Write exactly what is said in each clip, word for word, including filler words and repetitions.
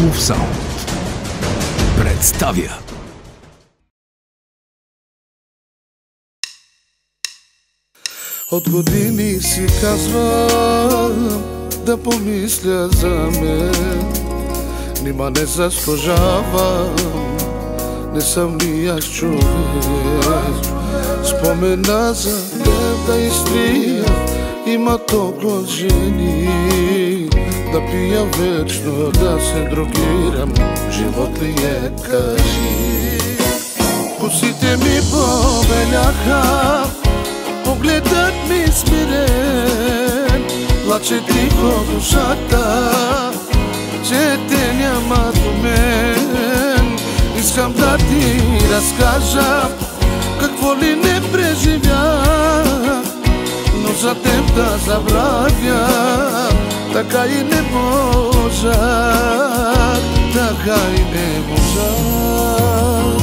Данаилов Саунд представя. От години си казвам да помисля за мен, нима не заслужавам, не съм ли аз човек? Спомена за теб да изтрия, има толкова жени, да пия вечно, да се другирам, живот ли е, кажи. Косите ми побеляха, погледът ми смирен, плаче тихо душата, че те няма до мен. Искам да ти разкажа какво ли не преживях, но за теб да забравя така и не можах, така и не можах.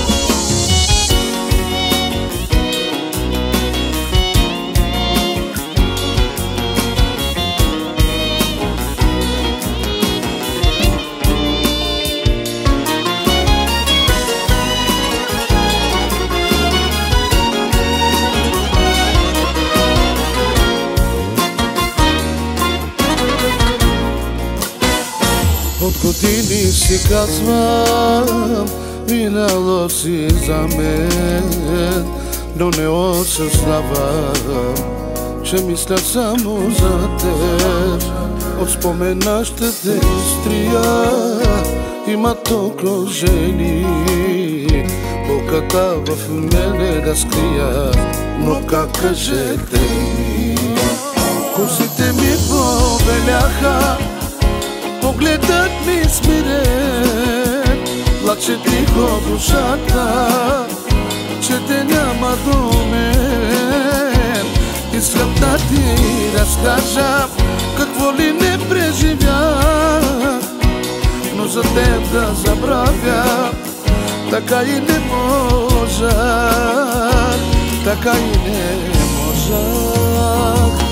От години си казвам, минало си за мен, но не осъзнавам, че мисля само за теб. От спомена ще те изтрия, има толкова жени, болката в мене да скрия, но как кажете ми? Косите ми побеляха, погледът ми смирен, плаче тихо душата, че те няма до мен. Искам да ти разкажа какво ли не преживях, но за теб да забравя така и не можах, така и не можах.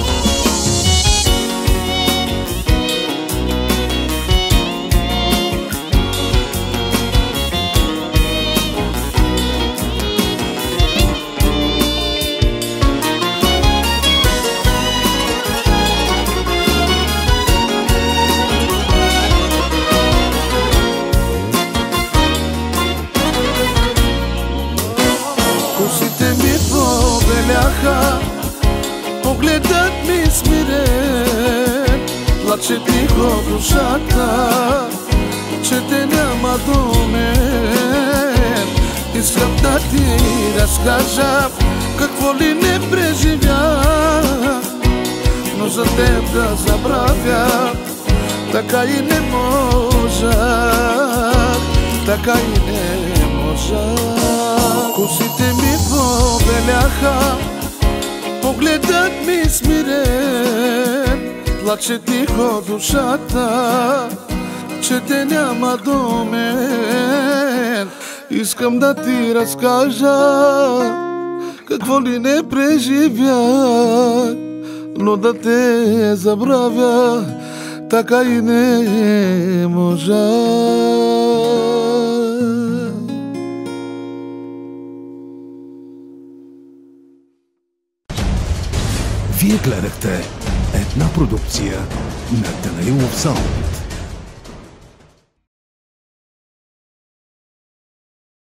Косите ми побеляха, погледът ми смирен, плаче тихо душата, че те няма до мен. Искам да ти разкажа какво ли не преживях, но за теб да забравя така и не можах, така и не можах. Косите ми побеляха, погледът ми смирен, плаче тихо душата, че те няма до мен. Искам да ти разкажа какво ли не преживях, но да те забравя така и не можах. Вие гледахте една продукция на Данаилов Саунд.